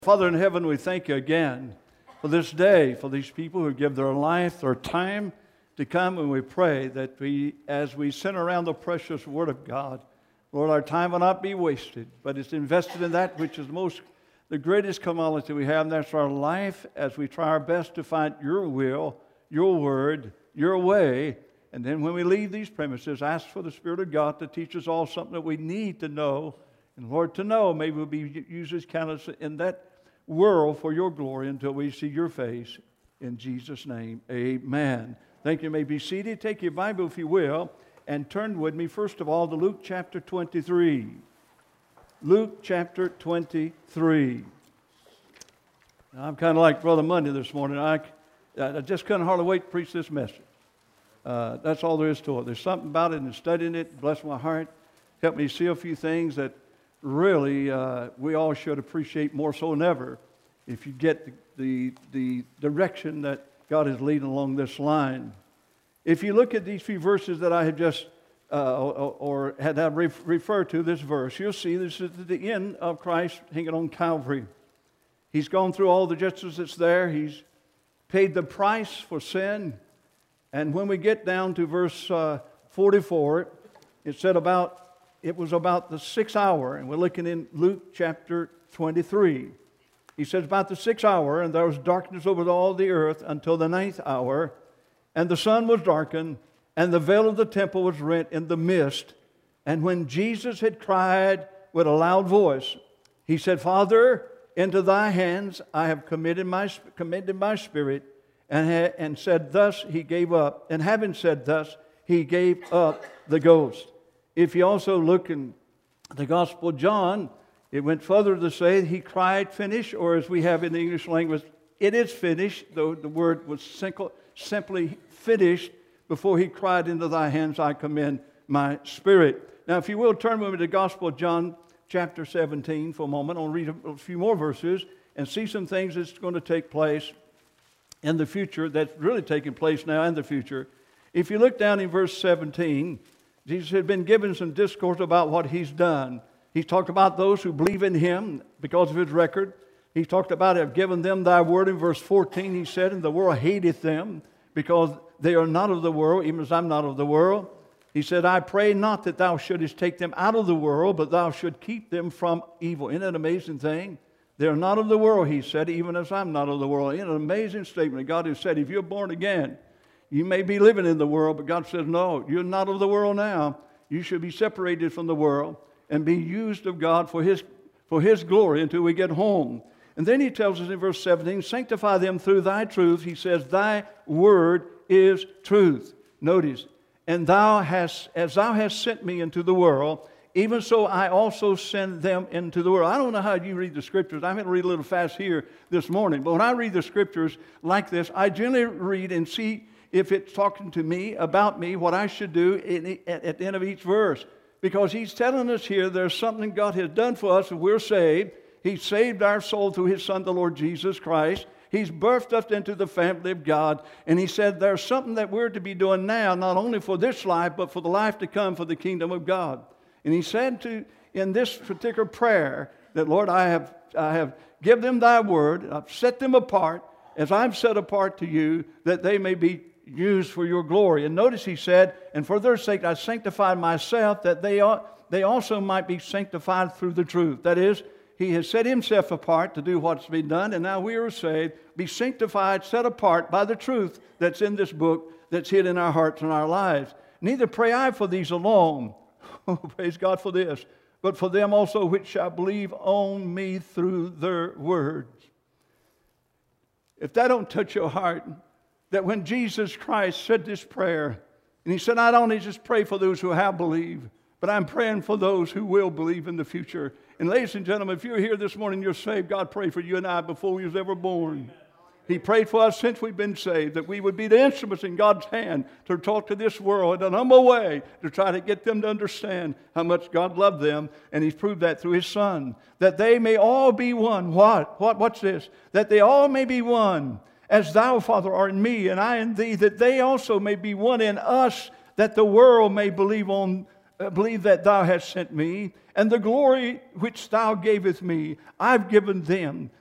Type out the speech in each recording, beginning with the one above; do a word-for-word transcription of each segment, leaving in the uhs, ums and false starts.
Father in heaven, we thank you again for this day, for these people who give their life, their time to come, and we pray that we, as we sit around the precious Word of God, Lord, our time will not be wasted, but it's invested in that which is the most, the greatest commodity we have, and that's our life as we try our best to find your will, your word, your way. And then when we leave these premises, ask for the Spirit of God to teach us all something that we need to know. And Lord, to know, maybe we'll be used as candidates in that world for your glory until we see your face. In Jesus' name, amen. Thank you. You may be seated. Take your Bible, if you will, and turn with me, first of all, to Luke chapter twenty-three. Luke chapter twenty-three. Now, I'm kind of like Brother Monday this morning. I, I just couldn't hardly wait to preach this message. Uh, that's all there is to it. There's something about it and studying it. Bless my heart. Help me see a few things that really uh, we all should appreciate more so than ever if you get the, the, the direction that God is leading along this line. If you look at these few verses that I have just, uh, or, or had I re- referred to this verse, you'll see this is the end of Christ hanging on Calvary. He's gone through all the justice that's there. He's paid the price for sin. And when we get down to verse uh, forty-four, it said about, it was about the sixth hour, and we're looking in Luke chapter twenty-three. He says, about the sixth hour, and there was darkness over all the earth until the ninth hour, and the sun was darkened, and the veil of the temple was rent in the midst. And when Jesus had cried with a loud voice, he said, Father, into thy hands I have committed my, committed my spirit, and, ha- and said thus he gave up, and having said thus, he gave up the ghost. If you also look in the Gospel of John, it went further to say he cried, finish, or as we have in the English language, it is finished, though the word was simple, simply finished before he cried, into thy hands I commend my spirit. Now, if you will, turn with me to the Gospel of John chapter seventeen for a moment. I'll read a few more verses and see some things that's going to take place in the future, that's really taking place now in the future. If you look down in verse seventeen, Jesus had been given some discourse about what he's done. He talked about those who believe in him because of his record. He talked about have given them thy word. In verse fourteen, he said, and the world hateth them because they are not of the world, even as I'm not of the world. He said, I pray not that thou shouldest take them out of the world, but thou should keep them from evil. Isn't that an amazing thing? They are not of the world, he said, even as I'm not of the world. Isn't it an amazing statement? God has said, if you're born again, you may be living in the world, but God says, no, you're not of the world now. You should be separated from the world and be used of God for His, for His glory until we get home. And then he tells us in verse seventeen, sanctify them through thy truth. He says, thy word is truth. Notice, and thou hast, as thou hast sent me into the world, even so I also send them into the world. I don't know how you read the Scriptures. I'm going to read a little fast here this morning. But when I read the Scriptures like this, I generally read and see if it's talking to me, about me, what I should do in, at, at the end of each verse. Because he's telling us here there's something God has done for us and we're saved. He saved our soul through His Son, the Lord Jesus Christ. He's birthed us into the family of God. And He said there's something that we're to be doing now, not only for this life, but for the life to come for the kingdom of God. And He said to in this particular prayer that, Lord, I have, I have given them thy word. I've set them apart as I'm set apart to you, that they may be used for your glory. And notice he said, and for their sake I sanctified myself, that they, are, they also might be sanctified through the truth. That is, he has set himself apart to do what's been done, and now we are saved, be sanctified, set apart by the truth that's in this book, that's hid in our hearts and our lives. Neither pray I for these alone, oh, praise God for this, but for them also which shall believe on me through their words. If that don't touch your heart, that when Jesus Christ said this prayer, and He said, I don't just pray for those who have believed, but I'm praying for those who will believe in the future. And ladies and gentlemen, if you're here this morning, you're saved, God prayed for you and I before we was ever born. He prayed for us since we've been saved, that we would be the instruments in God's hand to talk to this world in an humble way, to try to get them to understand how much God loved them, and He's proved that through His Son. That they may all be one. What? What? What's this? That they all may be one. As thou, Father, art in me, and I in thee, that they also may be one in us, that the world may believe on, uh, believe that thou hast sent me, and the glory which thou gavest me, I've given them,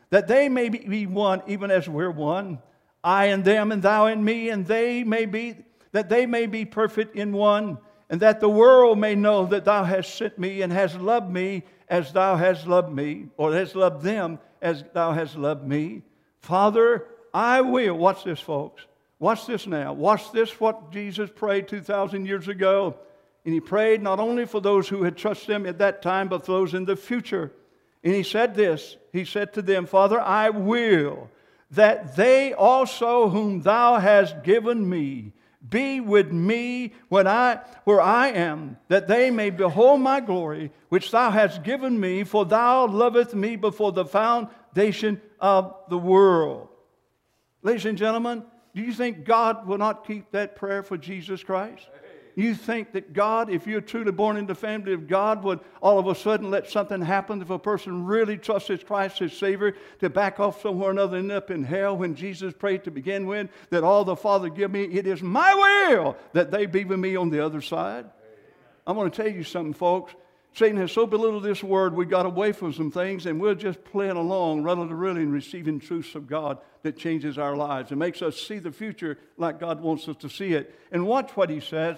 that they may be one, even as we're one. I and them, and thou and me, and they may be, that they may be perfect in one, and that the world may know that thou hast sent me and hast loved me as thou hast loved me, or hast loved them as thou hast loved me. Father, I will. Watch this, folks. Watch this now. Watch this, what Jesus prayed two thousand years ago. And He prayed not only for those who had trusted Him at that time, but for those in the future. And He said this. He said to them, Father, I will that they also whom thou hast given me be with me when I, where I am, that they may behold my glory, which thou hast given me, for thou lovest me before the foundation of the world. Ladies and gentlemen, do you think God will not keep that prayer for Jesus Christ? You think that God, if you're truly born in the family of God, would all of a sudden let something happen if a person really trusts Christ as Savior to back off somewhere or another and end up in hell when Jesus prayed to begin with that all the Father give me, it is my will that they be with me on the other side? I'm going to tell you something, folks. Satan has so belittled this word, we got away from some things, and we're just playing along rather than really receiving truths of God that changes our lives and makes us see the future like God wants us to see it. And watch what He says.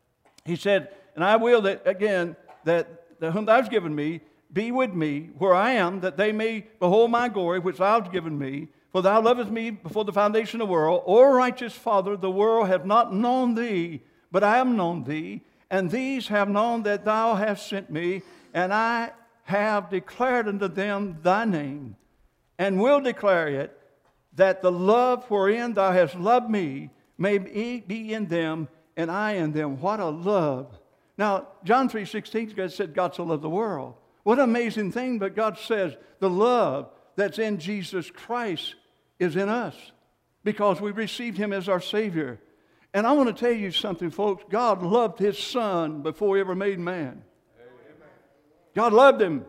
He said, and I will that, again, that, that whom thou hast given me be with me where I am, that they may behold my glory, which thou hast given me. For thou lovest me before the foundation of the world. O righteous Father, the world hath not known thee, but I have known thee. And these have known that thou hast sent me, and I have declared unto them thy name, and will declare it, that the love wherein thou hast loved me may be in them, and I in them. What a love. Now, John three sixteen said God so loved the world. What an amazing thing, but God says the love that's in Jesus Christ is in us because we received Him as our Savior. And I want to tell you something, folks. God loved His Son before He ever made man. Amen. God loved Him.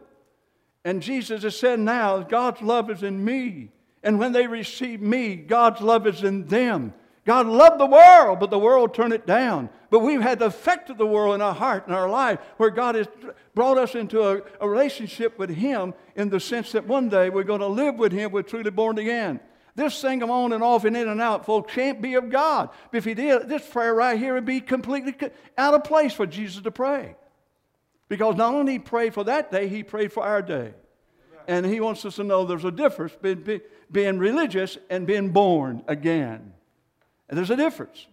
And Jesus has said now, God's love is in me. And when they receive me, God's love is in them. God loved the world, but the world turned it down. But we've had the effect of the world in our heart and our life, where God has brought us into a, a relationship with Him in the sense that one day we're going to live with Him. We're truly born again. This thing of on and off and in and out, folks, can't be of God. If He did, this prayer right here would be completely out of place for Jesus to pray. Because not only He prayed for that day, He prayed for our day. And He wants us to know there's a difference between being religious and being born again. And there's a difference.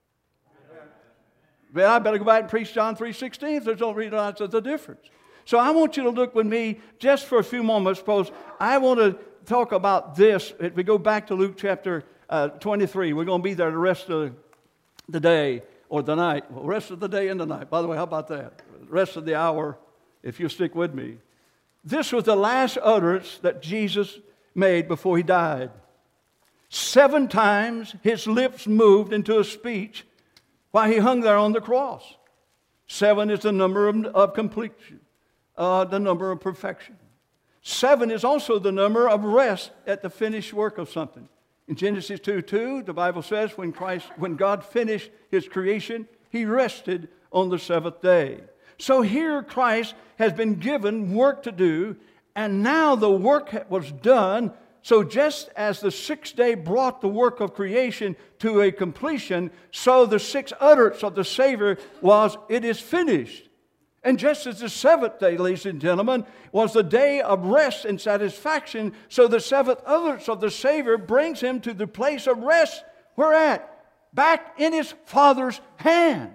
But I better go back and preach John three sixteen if there's no realize there's a difference. So I want you to look with me just for a few moments, because I want to talk about this. If we go back to Luke chapter uh, twenty-three, we're going to be there the rest of the day or the night. Well, the rest of the day and the night. By the way, how about that? The rest of the hour, if you stick with me. This was the last utterance that Jesus made before He died. Seven times His lips moved into a speech while He hung there on the cross. Seven is the number of, of completion, uh, the number of perfection. Seven is also the number of rest at the finished work of something. In Genesis two two, the Bible says when Christ, when God finished His creation, He rested on the seventh day. So here Christ has been given work to do, and now the work was done. So just as the sixth day brought the work of creation to a completion, so the sixth utterance of the Savior was, it is finished. And just as the seventh day, ladies and gentlemen, was the day of rest and satisfaction, so the seventh utterance of the Savior brings Him to the place of rest. Where at? Back in His Father's hands.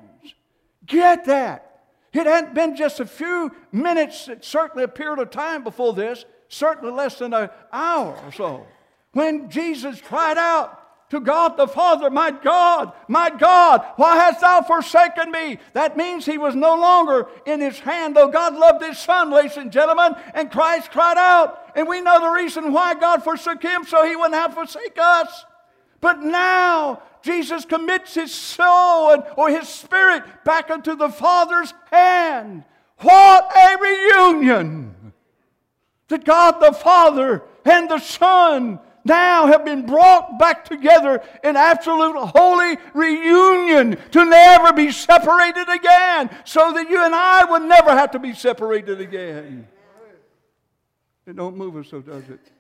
Get that. It hadn't been just a few minutes, certainly a period of time before this, certainly less than an hour or so, when Jesus cried out to God the Father, my God, my God, why hast thou forsaken me? That means He was no longer in His hand, though God loved His Son, ladies and gentlemen, and Christ cried out. And we know the reason why God forsook Him, so He wouldn't have to forsake us. But now Jesus commits His soul and, or His spirit back into the Father's hand. What a reunion! That God the Father and the Son now have been brought back together in absolute holy reunion to never be separated again, so that you and I would never have to be separated again. It don't move us, so does it?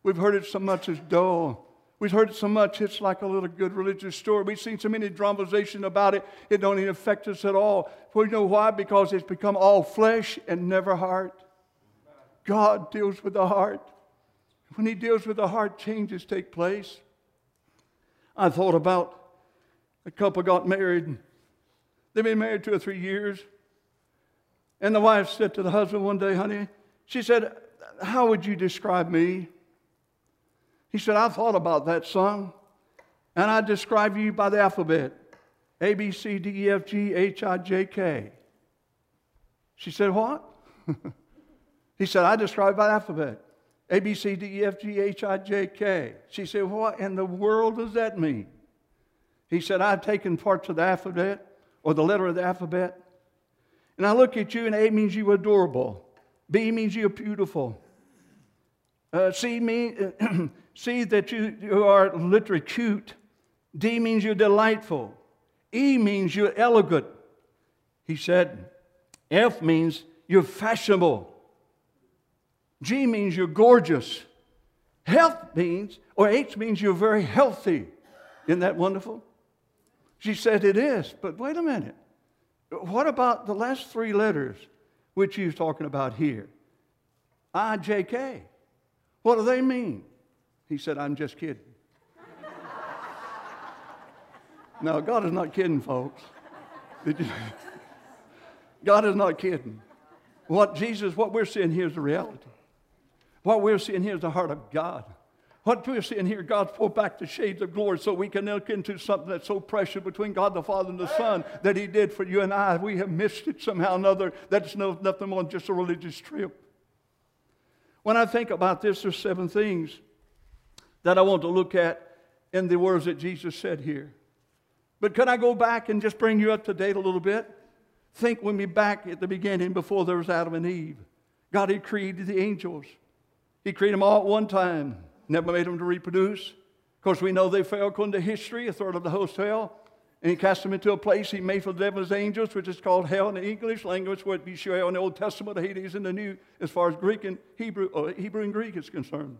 We've heard it so much it's dull. We've heard it so much it's like a little good religious story. We've seen so many dramatization about it, it don't even affect us at all. Well, you know why? Because it's become all flesh and never heart. God deals with the heart. When He deals with the heart, changes take place. I thought about a couple got married. They've been married two or three years. And the wife said to the husband one day, honey, she said, how would you describe me? He said, I thought about that, son, and I describe you by the alphabet. A, B, C, D, E, F, G, H, I, J, K. She said, what? He said, I describe by the alphabet. A, B, C, D, E, F, G, H, I, J, K. She said, what in the world does that mean? He said, I've taken parts of the alphabet, or the letter of the alphabet, and I look at you, and A means you're adorable. B means you're beautiful. Uh, C means C that you, you are literally cute. D means you're delightful. E means you're elegant. He said, F means you're fashionable. G means you're gorgeous. Health means, or H means you're very healthy. Isn't that wonderful? She said it is, but wait a minute. What about the last three letters, which he's talking about here? I, J, K. What do they mean? He said, I'm just kidding. No, God is not kidding, folks. Did you? God is not kidding. What Jesus, what we're seeing here is the reality. What we're seeing here is the heart of God. What we're seeing here, God's pulled back the shades of glory so we can look into something that's so precious between God the Father and the Son that He did for you and I. We have missed it somehow or another. That's no, nothing more than just a religious trip. When I think about this, there's seven things that I want to look at in the words that Jesus said here. But could I go back and just bring you up to date a little bit? Think with me back at the beginning before there was Adam and Eve. God had created the angels. He created them all at one time. Never made them to reproduce. Of course, we know they fell according to history. A third of the host fell. And He cast them into a place He made for the devil's angels, which is called hell in the English language, where it be Sheol in the Old Testament, Hades in the New, as far as Greek and Hebrew, or Hebrew and Greek is concerned.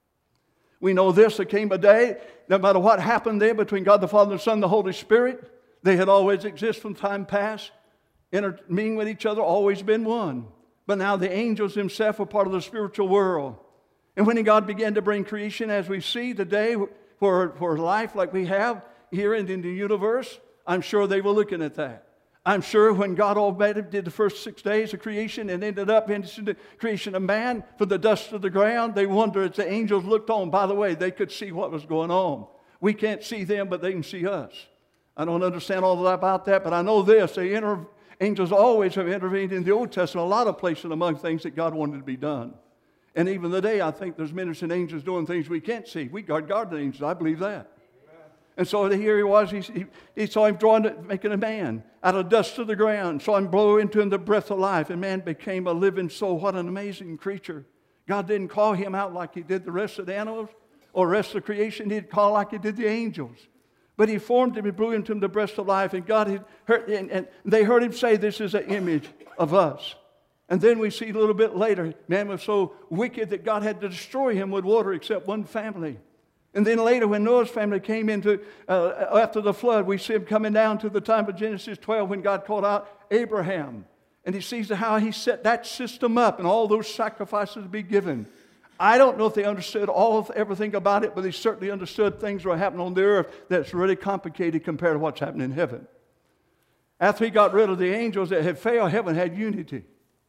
We know this, there came a day, no matter what happened there between God the Father, the Son, and the Holy Spirit, they had always existed from time past, intermingling with each other, always been one. But now the angels themselves are part of the spiritual world. And when God began to bring creation, as we see today, for, for life like we have here in, in the universe, I'm sure they were looking at that. I'm sure when God Almighty did the first six days of creation and ended up into the creation of man from the dust of the ground, they wondered as the angels looked on. By the way, they could see what was going on. We can't see them, but they can see us. I don't understand all that about that, but I know this. They inter- angels always have intervened in the Old Testament, a lot of places among things that God wanted to be done. And even today, I think there's ministering angels doing things we can't see. We guard guardian angels. I believe that. Amen. And so here he was. He, he, he saw him drawing, making a man out of dust of the ground. Saw him blow into him the breath of life. And man became a living soul. What an amazing creature. God didn't call him out like He did the rest of the animals or the rest of the creation. He didn't call like He did the angels. But He formed him and blew into him the breath of life. And God had heard, and, and they heard him say, this is an image of us. And then we see a little bit later, man was so wicked that God had to destroy him with water except one family. And then later when Noah's family came into, uh, after the flood, we see him coming down to the time of Genesis twelve when God called out Abraham. And He sees how He set that system up and all those sacrifices to be given. I don't know if they understood all of everything about it, but they certainly understood things were happening on the earth that's really complicated compared to what's happening in heaven. After He got rid of the angels that had failed, heaven had unity.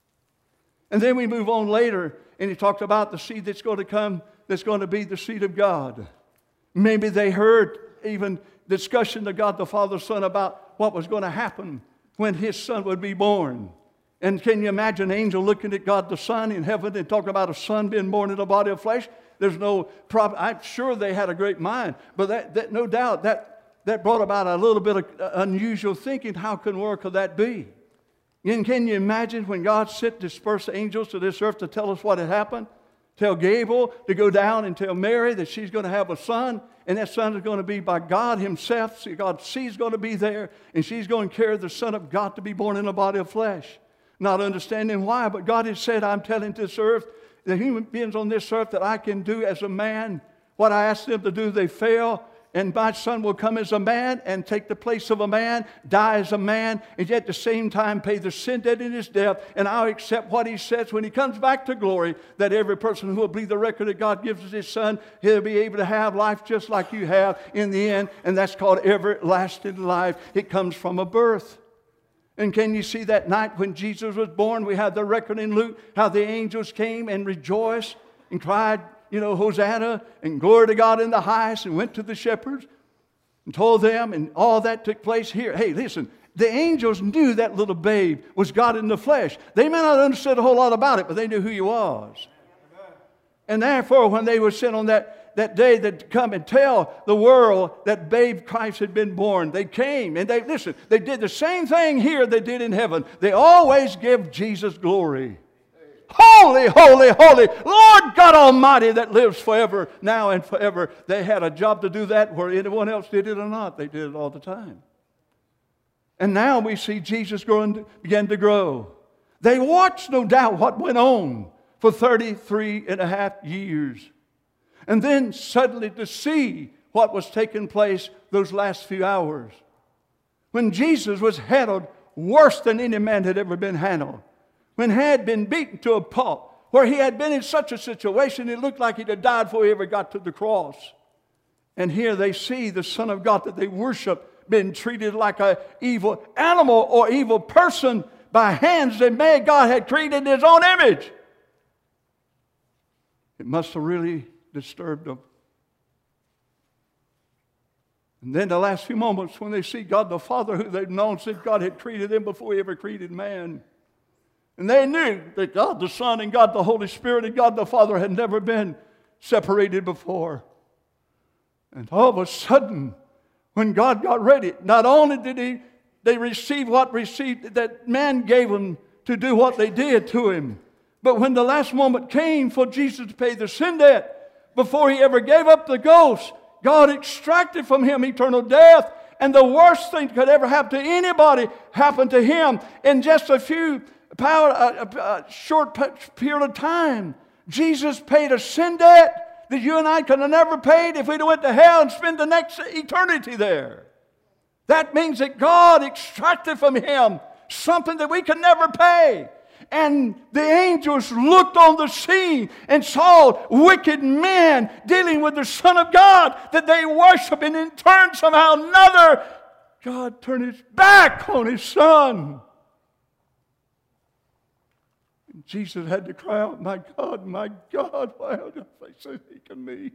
And then we move on later, and He talked about the seed that's going to come, that's going to be the seed of God. Maybe they heard even discussion to God the Father, Son about what was going to happen when His Son would be born. And can you imagine an angel looking at God the Son in heaven and talking about a son being born in a body of flesh? There's no problem. I'm sure they had a great mind, but that, that no doubt that, that brought about a little bit of unusual thinking. How can where could that be? And can you imagine when God sent dispersed angels to this earth to tell us what had happened? Tell Gabriel to go down and tell Mary that she's going to have a son, and that son is going to be by God Himself. See, God, she's going to be there, and she's going to carry the Son of God to be born in a body of flesh. Not understanding why, but God has said, I'm telling this earth, the human beings on this earth that I can do as a man. What I ask them to do, they fail. And my Son will come as a man and take the place of a man, die as a man, and yet at the same time pay the sin debt in his death. And I'll accept what he says when he comes back to glory, that every person who will believe the record that God gives as his Son, he'll be able to have life just like you have in the end. And that's called everlasting life. It comes from a birth. And can you see that night when Jesus was born? We have the record in Luke, how the angels came and rejoiced and cried, you know, Hosanna and glory to God in the highest, and went to the shepherds and told them, and all that took place here. Hey, listen, the angels knew that little babe was God in the flesh. They may not have understood a whole lot about it, but they knew who he was. And therefore, when they were sent on that, that day that to come and tell the world that babe Christ had been born, they came and they, listen, they did the same thing here they did in heaven. They always give Jesus glory. Holy, holy, holy, Lord God Almighty that lives forever, now and forever. They had a job to do that, where anyone else did it or not. They did it all the time. And now we see Jesus growing, begin to grow. They watched, no doubt, what went on for thirty-three and a half years. And then suddenly to see what was taking place those last few hours, when Jesus was handled worse than any man had ever been handled. When he had been beaten to a pulp, where he had been in such a situation, it looked like he'd have died before he ever got to the cross. And here they see the Son of God that they worship being treated like an evil animal or evil person by hands that man God had created in his own image. It must have really disturbed them. And then the last few moments when they see God the Father, who they've known since God had created them before he ever created man. And they knew that God the Son and God the Holy Spirit and God the Father had never been separated before. And all of a sudden, when God got ready, not only did he, they receive what received that man gave them to do what they did to him, but when the last moment came for Jesus to pay the sin debt, before he ever gave up the ghost, God extracted from him eternal death. And the worst thing that could ever happen to anybody happened to him in just a few Power, a, a, a short period of time. Jesus paid a sin debt that you and I could have never paid if we'd went to hell and spent the next eternity there. That means that God extracted from him something that we could never pay. And the angels looked on the scene and saw wicked men dealing with the Son of God that they worship, and in turn somehow another, God turned his back on his Son. Jesus had to cry out, my God, my God, why have you forsaken me?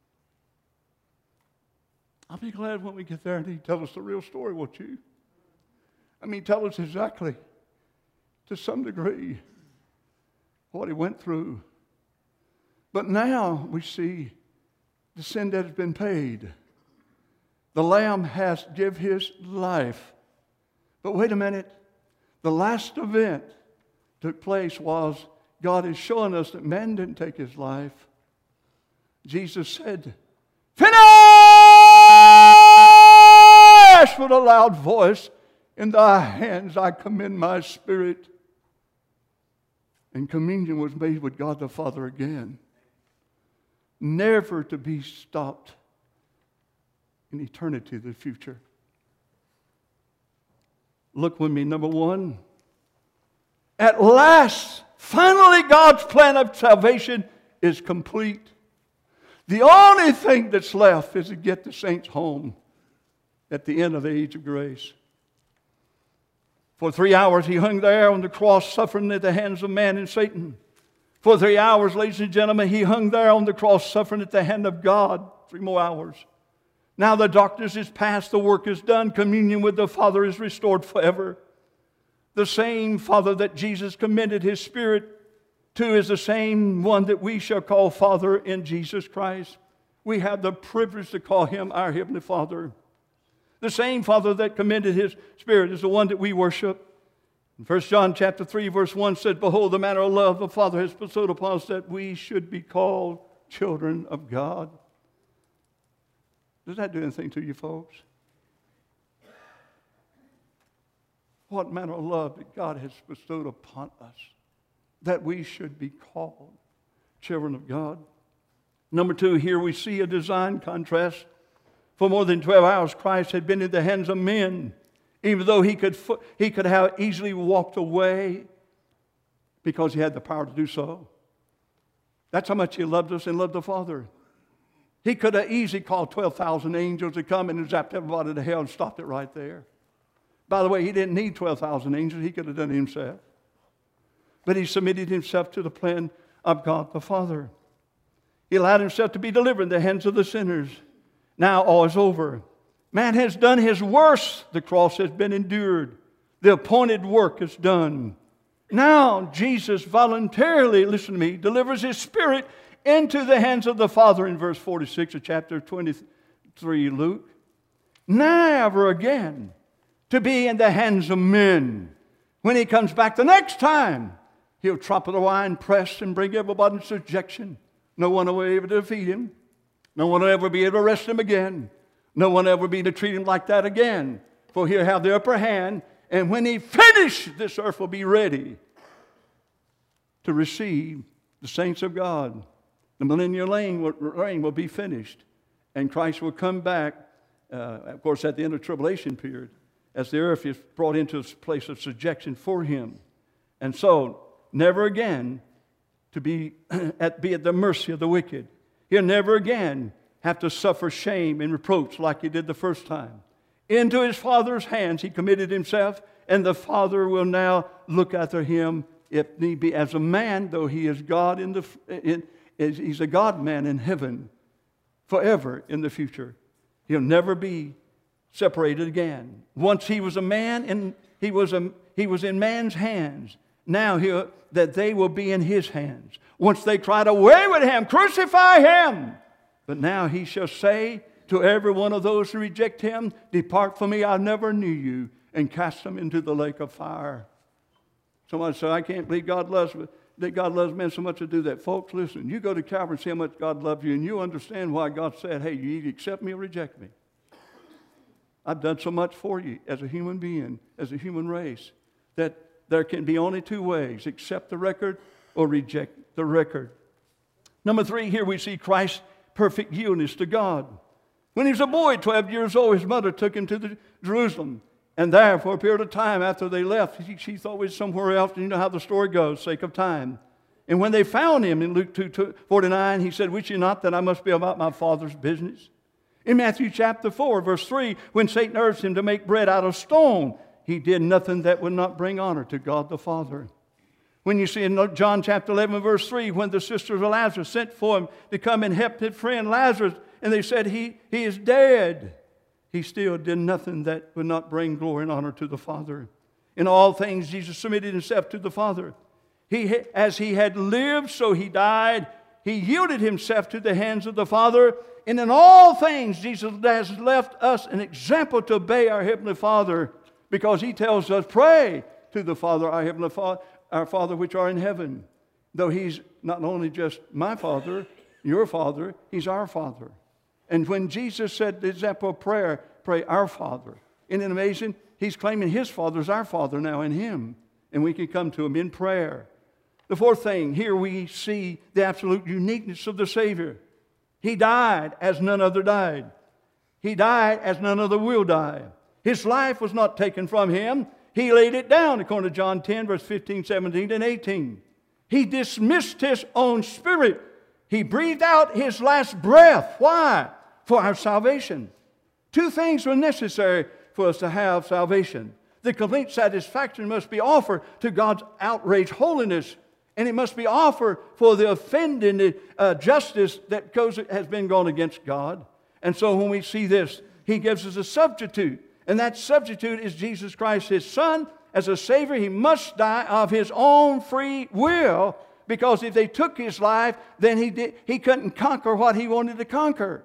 I'll be glad when we get there and he tells us the real story, won't you? I mean, tell us exactly, to some degree, what he went through. But now we see the sin debt has been paid. The Lamb has given his life. But wait a minute. The last event took place was God is showing us that man didn't take his life. Jesus said, finish! With a loud voice, in thy hands I commend my spirit. And communion was made with God the Father again, never to be stopped in eternity, the future. Look with me, number one. At last, finally, God's plan of salvation is complete. The only thing that's left is to get the saints home at the end of the age of grace. For three hours he hung there on the cross, suffering at the hands of man and Satan. For three hours, ladies and gentlemen, he hung there on the cross, suffering at the hand of God. Three more hours. Now the darkness is past, the work is done, communion with the Father is restored forever. The same Father that Jesus commended his Spirit to is the same one that we shall call Father in Jesus Christ. We have the privilege to call him our Heavenly Father. The same Father that commended his Spirit is the one that we worship. In First John chapter three, verse one said, behold, the manner of love the Father has bestowed upon us, that we should be called children of God. Does that do anything to you folks? What manner of love that God has bestowed upon us, that we should be called children of God. Number two, here we see a design contrast. For more than twelve hours, Christ had been in the hands of men, even though he could, he could have easily walked away because he had the power to do so. That's how much he loved us and loved the Father. He could have easily called twelve thousand angels to come and zapped everybody to hell and stopped it right there. By the way, he didn't need twelve thousand angels. He could have done it himself. But he submitted himself to the plan of God the Father. He allowed himself to be delivered in the hands of the sinners. Now all is over. Man has done his worst. The cross has been endured. The appointed work is done. Now Jesus voluntarily, listen to me, delivers his Spirit into the hands of the Father in verse forty-six of chapter twenty-three, Luke. Never again to be in the hands of men. When he comes back the next time, he'll trample the wine press and bring everybody into subjection. No one will be able to defeat him. No one will ever be able to arrest him again. No one will ever be able to treat him like that again. For he'll have the upper hand. And when he finishes, this earth will be ready to receive the saints of God. The millennial reign will be finished. And Christ will come back, uh, of course, at the end of the tribulation period, as the earth is brought into a place of subjection for him. And so, never again to be at, be at the mercy of the wicked. He'll never again have to suffer shame and reproach like he did the first time. Into his Father's hands he committed himself, and the Father will now look after him, if need be, as a man, though he is God in the in, he's a God-man in heaven forever in the future. He'll never be separated again. Once he was a man, and he was a he was in man's hands. Now he'll, that they will be in his hands. Once they cried, away with him, crucify him. But now he shall say to every one of those who reject him, depart from me, I never knew you, and cast them into the lake of fire. Somebody said, I can't believe God loves me. That God loves men so much to do that. Folks, listen, you go to Calvary and see how much God loves you, and you understand why God said, hey, you either accept me or reject me. I've done so much for you as a human being, as a human race, that there can be only two ways: accept the record or reject the record. Number three, here we see Christ's perfect yieldedness to God. When he was a boy, twelve years old, his mother took him to the Jerusalem. And there, for a period of time after they left, she, she thought he was somewhere else. And you know how the story goes, sake of time. And when they found him in Luke two forty-nine, he said, wist ye not that I must be about my Father's business? In Matthew chapter four, verse three, when Satan urged him to make bread out of stone, he did nothing that would not bring honor to God the Father. When you see in John chapter eleven, verse three, when the sisters of Lazarus sent for him to come and help his friend Lazarus, and they said, he, he is dead, he still did nothing that would not bring glory and honor to the Father. In all things, Jesus submitted himself to the Father. He, as he had lived, so he died. He yielded himself to the hands of the Father. And in all things, Jesus has left us an example to obey our Heavenly Father, because he tells us, pray to the Father, our Heavenly Father, our Father which are in heaven. Though he's not only just my Father, your Father, he's our Father. And when Jesus said the example of prayer, pray our Father. Isn't it amazing? He's claiming his Father is our Father now in him. And we can come to him in prayer. The fourth thing, here we see the absolute uniqueness of the Savior. He died as none other died. He died as none other will die. His life was not taken from him. He laid it down, according to John ten, verse fifteen, seventeen, and eighteen. He dismissed his own spirit. He breathed out his last breath. Why? For our salvation. Two things were necessary for us to have salvation. The complete satisfaction must be offered to God's outraged holiness, and it must be offered for the offending uh, justice that goes, has been gone against God. And so when we see this, he gives us a substitute, and that substitute is Jesus Christ, his Son. As a Savior, he must die of his own free will, because if they took his life, then he, did, he couldn't conquer what he wanted to conquer.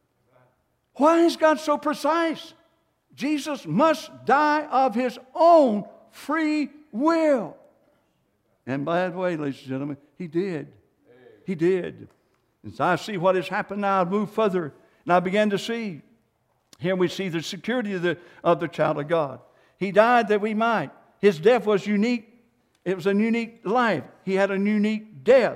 Why is God so precise? Jesus must die of his own free will. And by the way, ladies and gentlemen, he did. He did. And so I see what has happened now. I move further, and I began to see. Here we see the security of the, of the child of God. He died that we might. His death was unique. It was a unique life. He had a unique death.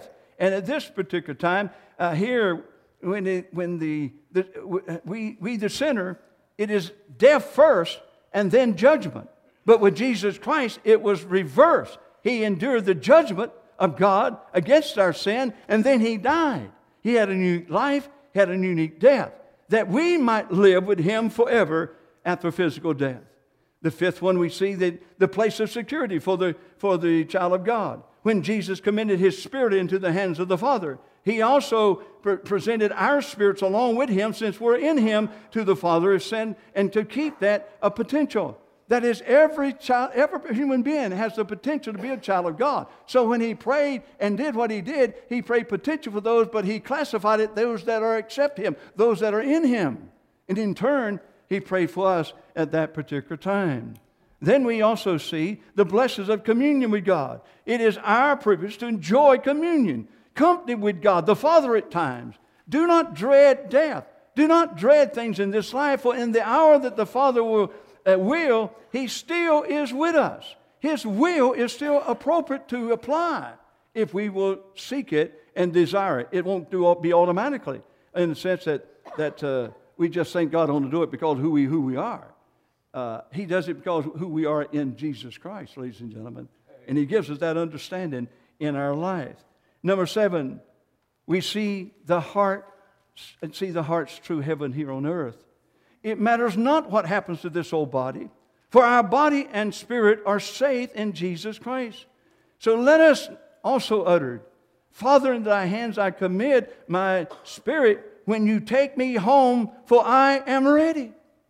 And at this particular time, uh, here, when, it, when the, the we, we, the sinner, it is death first and then judgment. But with Jesus Christ, it was reversed. He endured the judgment of God against our sin, and then He died. He had a new life, had a unique death, that we might live with Him forever after physical death. The fifth one, we see that the place of security for the, for the child of God. When Jesus commended His Spirit into the hands of the Father, He also pre- presented our spirits along with Him, since we're in Him, to the Father of sin, and to keep that a potential. That is, every child, every human being has the potential to be a child of God. So when He prayed and did what He did, He prayed potential for those, but He classified it those that are accept Him, those that are in Him. And in turn, He prayed for us at that particular time. Then we also see the blessings of communion with God. It is our privilege to enjoy communion, company with God, the Father at times. Do not dread death. Do not dread things in this life, for in the hour that the Father will, uh, will He still is with us. His will is still appropriate to apply if we will seek it and desire it. It won't do, be automatically, in the sense that, that uh, we just think God ought to do it because of who we, who we are. Uh, he does it because of who we are in Jesus Christ, ladies and gentlemen. And He gives us that understanding in our life. Number seven, we see the heart, and see the heart's true heaven here on earth. It matters not what happens to this old body, for our body and spirit are safe in Jesus Christ. So let us also utter, Father, into Thy hands I commit my spirit when You take me home, for I am ready.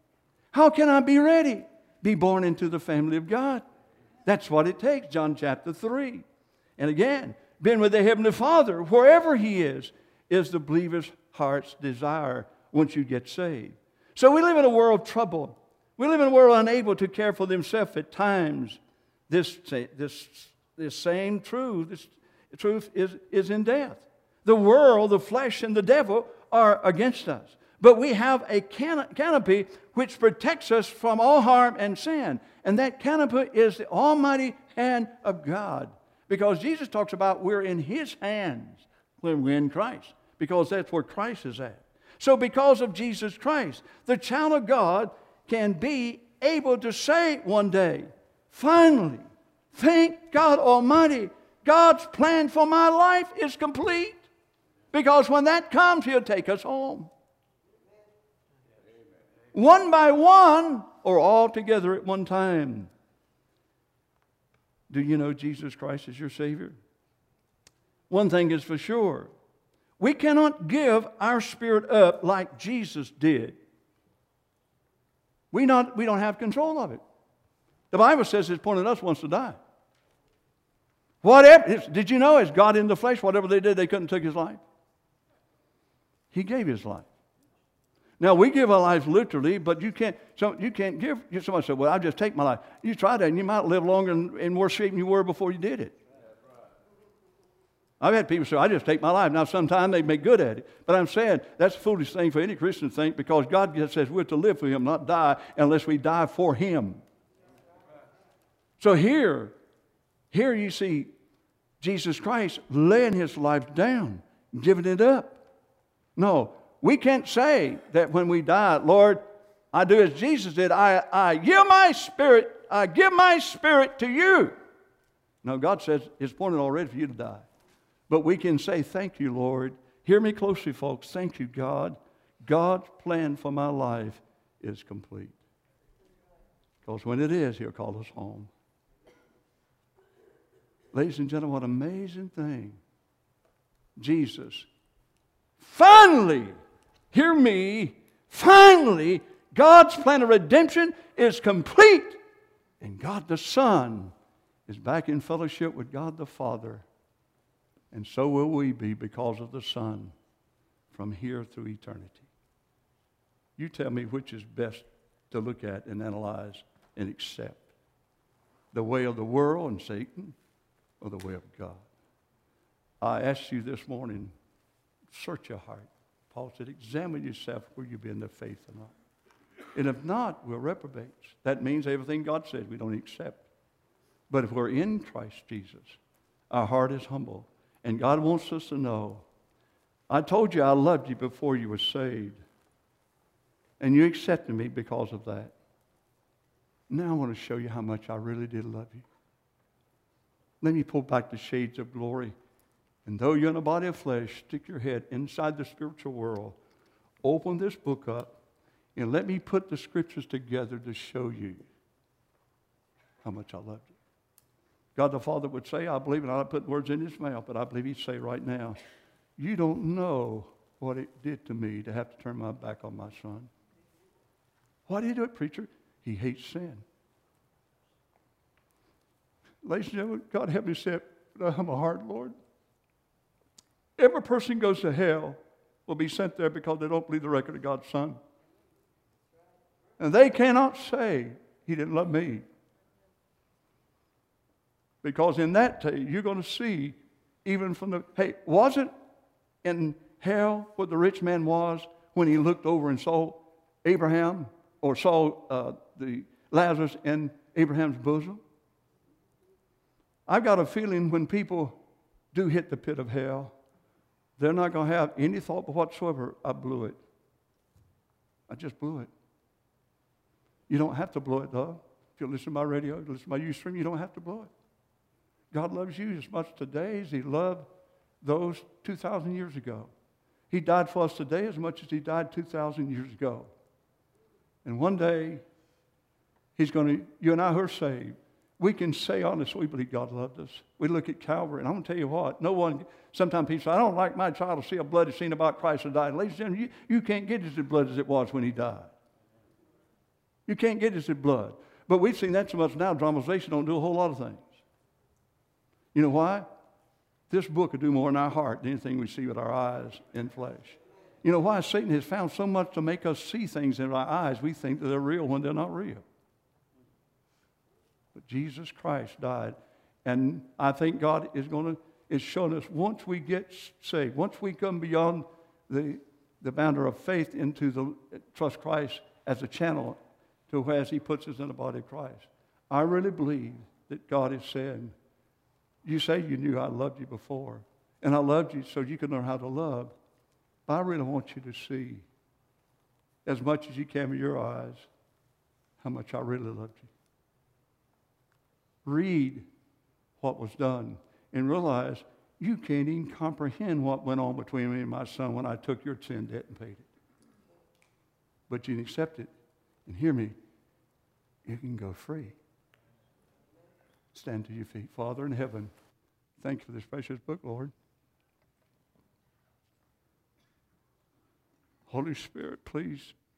How can I be ready? Be born into the family of God. That's what it takes, John chapter three. And again, being with the Heavenly Father, wherever He is, is the believer's heart's desire once you get saved. So we live in a world of trouble. We live in a world unable to care for themselves at times. This, this, this same truth, this truth is, is in death. The world, the flesh, and the devil are against us. But we have a can- canopy which protects us from all harm and sin. And that canopy is the almighty hand of God. Because Jesus talks about we're in His hands when we're in Christ. Because that's where Christ is at. So because of Jesus Christ, the child of God can be able to say one day, finally, thank God Almighty, God's plan for my life is complete. Because when that comes, He'll take us home. One by one, or all together at one time. Do you know Jesus Christ is your Savior? One thing is for sure. We cannot give our spirit up like Jesus did. We, not, we don't have control of it. The Bible says His appointed us wants to die. Whatever, did you know as God in the flesh, whatever they did, they couldn't take His life? He gave His life. Now, we give our lives literally, but you can't, so you can't give. Somebody said, well, I'll just take my life. You try that, and you might live longer and in worse shape than you were before you did it. I've had people say, I just take my life. Now, sometimes they make good at it. But I'm saying that's a foolish thing for any Christian to think, because God says we're to live for Him, not die, unless we die for Him. So here, here you see Jesus Christ laying His life down, giving it up. No, we can't say that when we die, Lord, I do as Jesus did. I, I give my spirit, I give my spirit to You. No, God says it's appointed already for you to die. But we can say, thank You, Lord. Hear me closely, folks. Thank You, God. God's plan for my life is complete. Because when it is, He'll call us home. Ladies and gentlemen, what an amazing thing. Jesus, finally, hear me, finally, God's plan of redemption is complete. And God the Son is back in fellowship with God the Father. And so will we be because of the Son from here through eternity. You tell me which is best to look at and analyze and accept. The way of the world and Satan, or the way of God? I ask you this morning, search your heart. Paul said, examine yourself where you be in the faith or not. And if not, we're reprobates. That means everything God said we don't accept. But if we're in Christ Jesus, our heart is humble. And God wants us to know, I told you I loved you before you were saved. And you accepted me because of that. Now I want to show you how much I really did love you. Let me pull back the shades of glory. And though you're in a body of flesh, stick your head inside the spiritual world. Open this book up and let me put the scriptures together to show you how much I loved you. God the Father would say, I believe, and I put words in his mouth, but I believe he'd say right now, you don't know what it did to me to have to turn my back on my son. Why did he do it, preacher? He hates sin. Ladies and gentlemen, God help me say it from my heart, Lord. Every person goes to hell will be sent there because they don't believe the record of God's Son. And they cannot say, he didn't love me. Because in that day, you're going to see, even from the, hey, was it in hell what the rich man was when he looked over and saw Abraham or saw uh, the Lazarus in Abraham's bosom? I've got a feeling when people do hit the pit of hell, they're not going to have any thought whatsoever, I blew it. I just blew it. You don't have to blow it, though. If you listen to my radio, listen to my Ustream, you don't have to blow it. God loves you as much today as he loved those two thousand years ago. He died for us today as much as he died two thousand years ago. And one day, he's going to, you and I who are saved, we can say honestly, we believe God loved us. We look at Calvary, and I'm going to tell you what, no one, sometimes people say, I don't like my child to see a bloody scene about Christ who died. Ladies and gentlemen, you, you can't get as blood as it was when he died. You can't get as blood. But we've seen that so much now, dramatization don't do a whole lot of things. You know why? This book will do more in our heart than anything we see with our eyes in flesh. You know why? Satan has found so much to make us see things in our eyes. We think that they're real when they're not real. But Jesus Christ died. And I think God is going to, is showing us once we get saved, once we come beyond the, the boundary of faith into the trust Christ as a channel to where as he puts us in the body of Christ. I really believe that God is saying, you say you knew I loved you before, and I loved you so you could learn how to love. But I really want you to see, as much as you can with your eyes, how much I really loved you. Read what was done and realize you can't even comprehend what went on between me and my son when I took your sin debt and paid it. But you can accept it. And hear me, you can go free. Stand to your feet. Father in heaven, thank you for this precious book, Lord. Holy Spirit, please.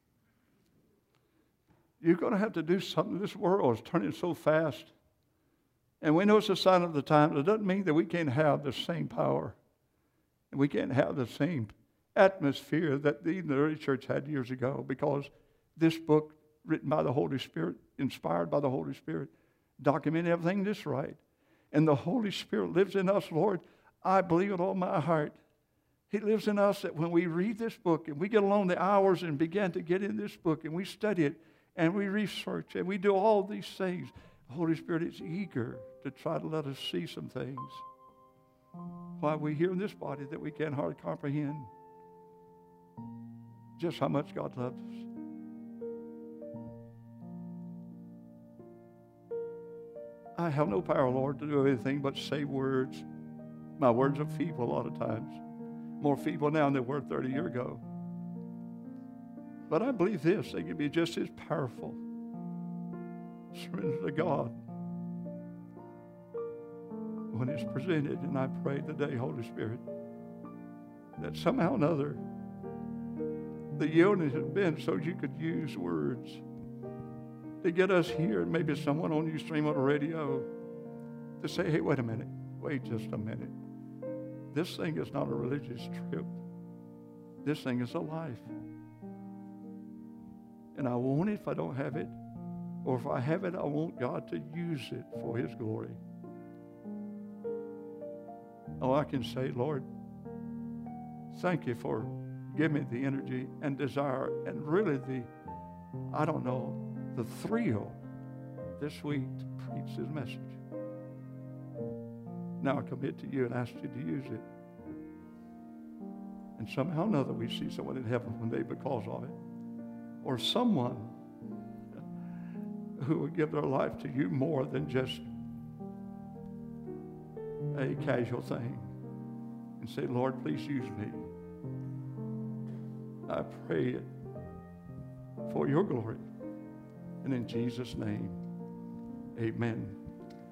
You're going to have to do something. This world is turning so fast. And we know it's a sign of the times. It doesn't mean that we can't have the same power. And we can't have the same atmosphere that even the early church had years ago, because this book, written by the Holy Spirit, inspired by the Holy Spirit, documented everything this right. And the Holy Spirit lives in us, Lord. I believe it all my heart. He lives in us that when we read this book and we get along the hours and begin to get in this book and we study it and we research and we do all these things, the Holy Spirit is eager to try to let us see some things while we hear in this body that we can't hardly comprehend just how much God loves us. I have no power, Lord, to do anything but say words. My words are feeble a lot of times. More feeble now than they were thirty years ago. But I believe this, they can be just as powerful. Surrender to God when it's presented. And I pray today, Holy Spirit, that somehow or another the yielding has been so you could use words to get us here, and maybe someone on Ustream on the radio, to say, hey, wait a minute, wait just a minute. This thing is not a religious trip. This thing is a life. And I want it if I don't have it, or if I have it, I want God to use it for his glory. Oh, I can say, Lord, thank you for giving me the energy and desire and really the, I don't know, the thrill this week to preach his message. now commit to you and ask you to use it. And somehow or another, we see someone in heaven one day because of it. Or someone who will give their life to you more than just a casual thing. And say, Lord, please use me. I pray it for your glory. And in Jesus' name, amen.